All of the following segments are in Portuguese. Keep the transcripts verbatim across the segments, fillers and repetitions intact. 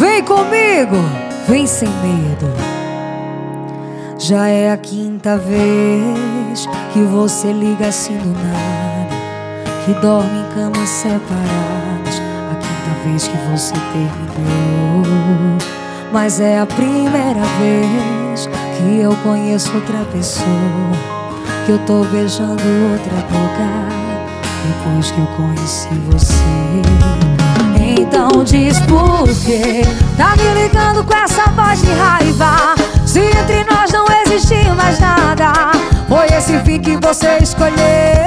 Vem comigo, vem sem medo. Já é a quinta vez que você liga assim do nada, que dorme em camas separadas. A quinta vez que você terminou. Mas é a primeira vez que eu conheço outra pessoa, que eu tô beijando outra boca depois que eu conheci você. Então diz por quê tá me ligando com essa voz de raiva, se entre nós não existe mais nada. Foi esse fim que você escolheu.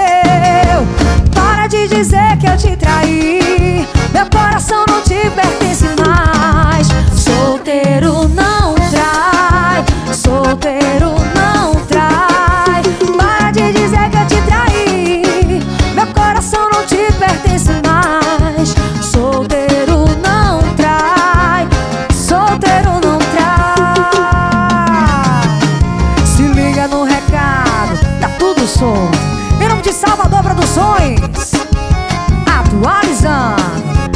Para de dizer que eu te traí, meu coração não te pertence mais. Solteiro não trai, solteiro não trai. Para de dizer que eu te traí, meu coração não te pertence mais. Solteiro não trai, solteiro não trai. Se liga no recado, tá tudo solto. Em nome de Salvador Produções, atualizando.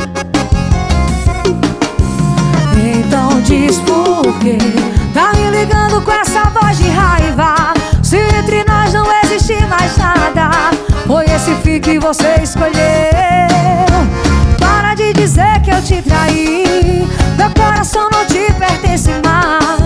Então diz por quê tá me ligando com essa voz de raiva, se entre nós não existe mais nada. Foi esse fim que você escolheu. Para de dizer que eu te traí, meu coração não te pertence mais.